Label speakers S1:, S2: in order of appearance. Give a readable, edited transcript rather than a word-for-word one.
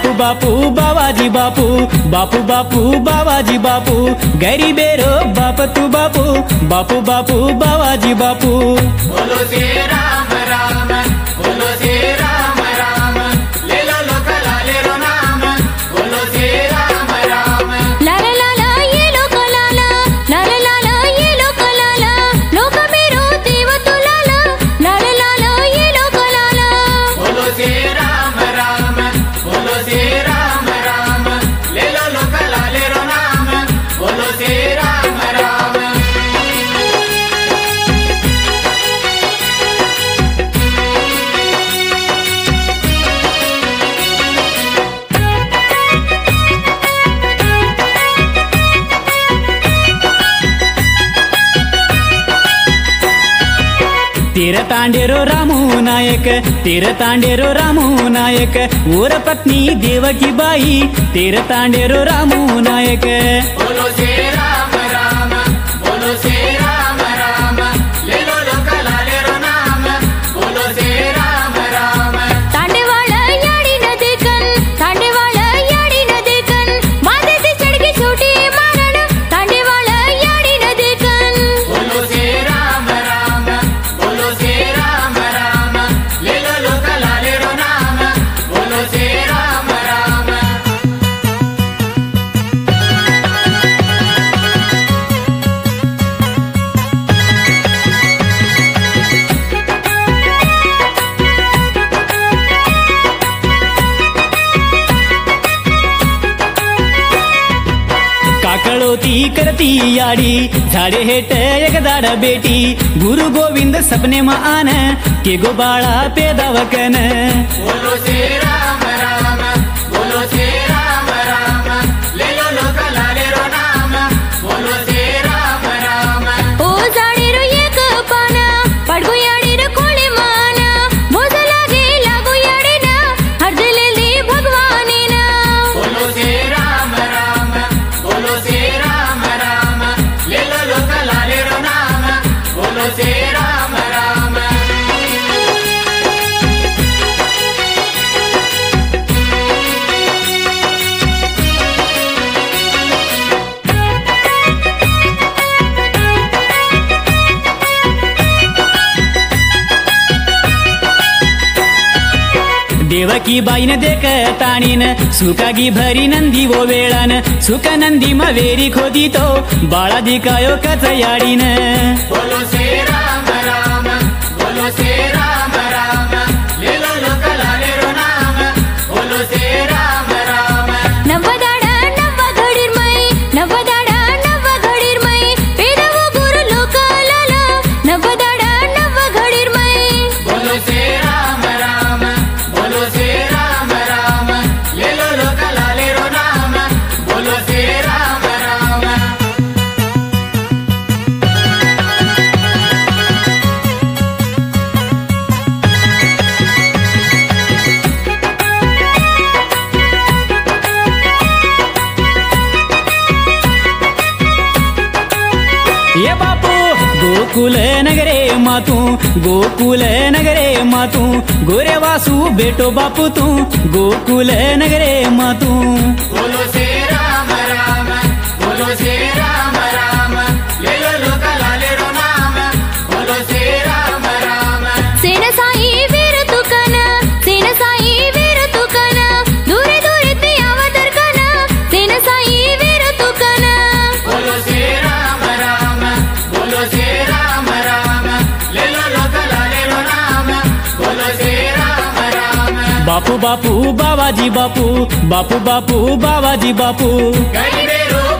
S1: बापू बापू बाबाजी बापू बापू बापू बाबाजी बापू गरीबे रो बाप तू बापू बापू बापू बाबाजी बापू
S2: बोलो श्री राम राम बोलो श्री राम राम ले लो लोक लाले रो नाम बोलो श्री राम राम
S3: लाला लाला ये लोक लाला लाला लाला ये लोक लाला लोक मेरो देव तू लाला लाला लाला ये लोक लाला
S2: बोलो श्री राम राम बोलो श्री राम राम ले लो लोक लाले रो नाम बोलो श्री राम राम
S1: तीर तांडेरो रामू नायक तीर तांडेरो रामू नायक ऊर पत्नी देवकी बाई तीर तांडेरो रामू नायक
S2: बोलो श्री राम राम बोलो श्री राम राम ले लो लोक लाले रो नाम बोलो श्री राम राम
S3: तांडेवाळ याडी न देखन तांडेवाळ याडी न देखन मातेची चढगी छोटी मारण तांडेवाळ याडी न देखन
S2: बोलो श्री राम राम बोलो श्री राम राम ले लो लोक लाले रो नाम बोलो श्री राम राम
S1: काकळोती करती याडी झाडे हेट एक दाड बेटी गुरु गोविंद सपने मा आन के गो बाळा पेदावकन
S2: बोलो श्री राम राम बोलो श्री राम राम ले लो लोक लाले रो नाम बोलो श्री राम राम
S3: ओ जाणीरो एक पान पडगो याडीर कोळे मान मोज लागे लागो याडीना हरदलेली भगवानीना
S2: बोलो श्री राम राम बोलो श्री राम राम ले लो लोक लाले रो नाम बोलो श्री राम राम
S1: देवकी बाईन देख ताणीन सुकागी भरी नंदी वो वेळान सुख नंदी म वेरी खोदी तो बाळा दिकायो कच याडीन
S2: बोलो श्री राम राम बोलो श्री राम राम ले लो लोक लाले रो नाम बोलो श्री राम राम
S3: नव्वदाडा नव्व घडीरमय नव्वदाडा नव्व घडीरमय पेदवो गुरु लोकालाला नव्वदाडा नव्व घडीरमय
S2: बोलो श्री राम राम बोलो श्री राम राम ले लो लोक लाले रो नाम बोलो श्री राम राम
S1: ये बापू गोकुल नगरे मातू गोकुल नगरे मातू गोरे वासू बेटो बापू तू गोकुल नगरे मातू
S2: बोलो श्री राम राम बोलो श्री राम राम ले लो लोक लाले रो नाम बोलो श्री राम राम
S3: सेन साई वीर तुकन सेन साई वीर तुकन दूरे दूरे ते यावदर कन सेन साई वीर तुकन
S2: बोलो श्री राम राम बोलो श्री राम राम ले लो लोक लाले रो नाम बोलो श्री राम राम
S1: बापू बापू बाबाजी बापू बापू बापू बाबाजी बापू
S2: गरीबे रो